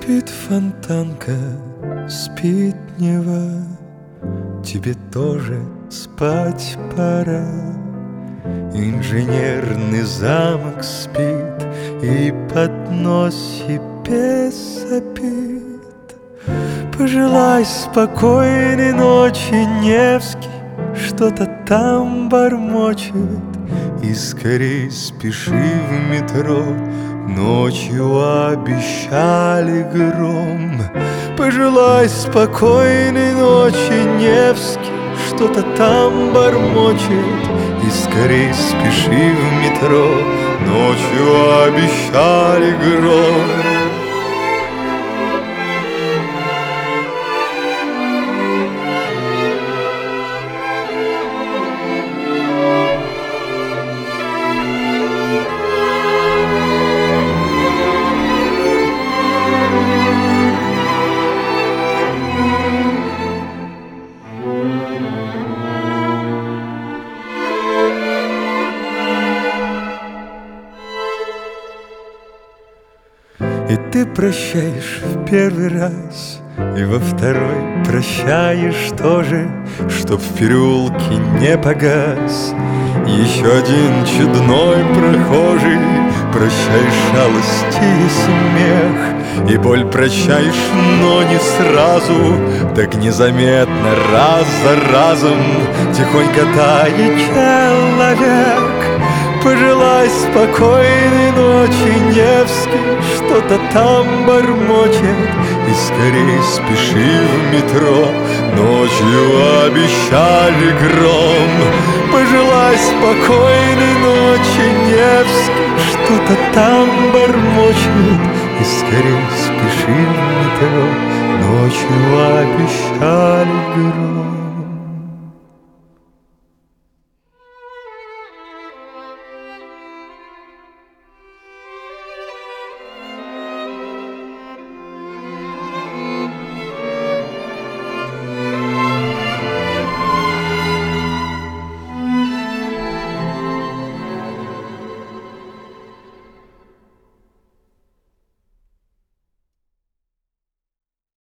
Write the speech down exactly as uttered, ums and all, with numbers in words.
Спит фонтанка, спит Нева, тебе тоже спать пора. Инженерный замок спит и под нос себе сопит. Пожелай спокойной ночи, Невский что-то там бормочет. И скорей спеши в метро, ночью обещали гром. Пожелай спокойной ночи, Невский что-то там бормочет. И скорей спеши в метро, ночью обещали гром. И ты прощаешь в первый раз, и во второй прощаешь тоже, чтоб в переулке не погас еще один чудной прохожий. Прощаешь шалости и смех, и боль прощаешь, но не сразу, так незаметно, раз за разом, тихонько тает человек. Пожелай спокойной ночи, Невский что-то там бормочет. И скорей спеши в метро, ночью обещали гром. Пожелай спокойной ночи, Невский что-то там бормочет. И скорей спеши в метро, ночью обещали гром.